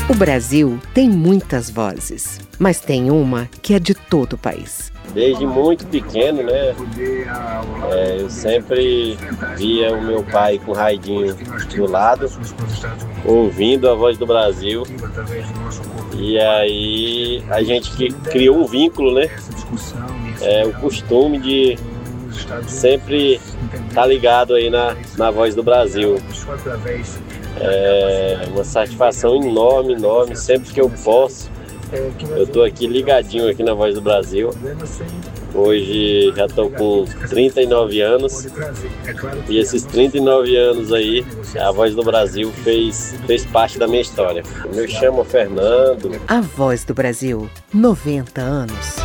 O Brasil tem muitas vozes, mas tem uma que é de todo o país. Desde muito pequeno, né? Eu sempre via o meu pai com o raidinho do lado, ouvindo a Voz do Brasil. E aí a gente criou um vínculo, né? O costume de sempre estar ligado aí na Voz do Brasil. É uma satisfação enorme, sempre que eu posso. Eu estou aqui ligadinho aqui na Voz do Brasil. Hoje já estou com 39 anos. E esses 39 anos aí, a Voz do Brasil fez parte da minha história. Eu me chamo Fernando. A Voz do Brasil, 90 anos.